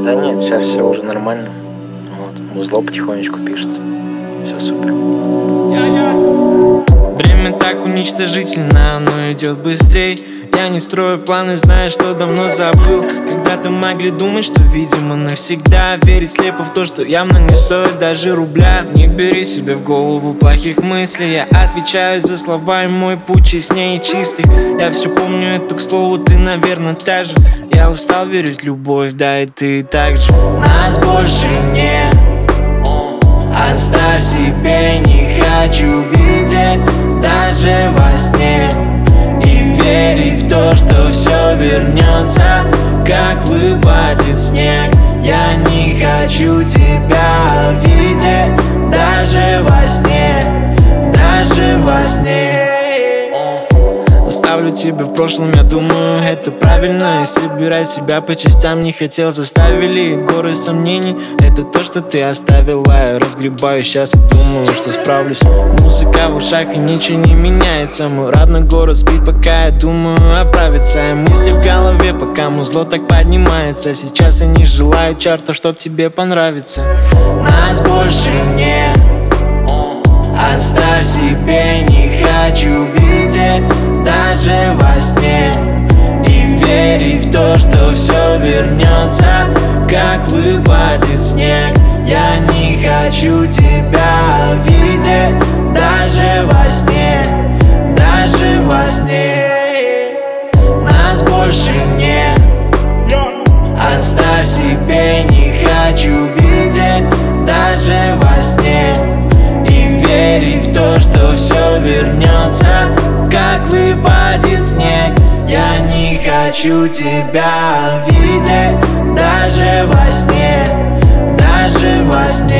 Да нет, сейчас все уже нормально. Вот. Музло потихонечку пишется. Все супер. Время так уничтожительно, оно идет быстрей. Я не строю планы, зная, что давно забыл. Когда-то могли думать, что видимо навсегда. Верить слепо в то, что явно не стоит даже рубля. Не бери себе в голову плохих мыслей. Я отвечаю за слова, и мой путь честнее и чистый. Я все помню, это, к слову, ты, наверное, та же. Я устал верить в любовь, да и ты так же. Нас больше нет, оставь себе, не хочу видеть даже во сне. И верить в то, что все вернется, как выпадет снег. Я не хочу тебя видеть даже во сне, даже во сне. Оставлю тебя в прошлом, я думаю, это правильно. И собирать себя по частям не хотел, заставили горы сомнений. Это то, что ты оставила, я разгребаю сейчас и думаю, что справлюсь. Музыка в ушах и ничего не меняется. Мой родной город спит, пока я думаю оправиться. И мысли в голове, пока музло так поднимается. Сейчас я не желаю чартов, чтоб тебе понравиться. Нас больше нет, оставь себе, не хочу видеть даже во сне. И верить в то, что все вернется, как выпадет снег. Я не хочу тебя видеть даже во сне, даже во сне. Нас больше нет, оставь себе, не хочу видеть даже во сне. И верить в то, что все вернется, как выпадет снег. Я не хочу тебя видеть даже во сне, даже во сне.